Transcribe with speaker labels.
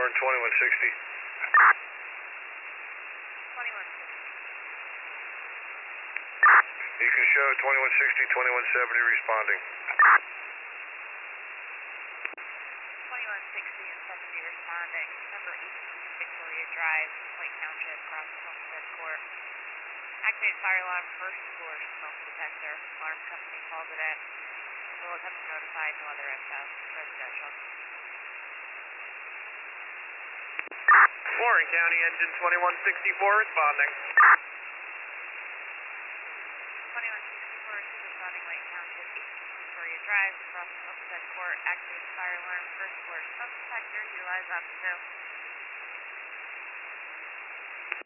Speaker 1: Warren 2160.
Speaker 2: 2160.
Speaker 1: You can show 2160, 2170 responding.
Speaker 2: 2160 and 70 responding. Number 18 Victoria Drive, Lake Township, across the Homestead Court. Activated fire alarm, first floor smoke detector. Alarm company called it in. Will attempt to notify, no other info. Residential.
Speaker 3: Warren County Engine 2164 responding.
Speaker 2: 2164 is responding Lake Township, 18 Victoria Drive, across the Homestead Court. Activated fire alarm, first floor smoke detector. Utilize up to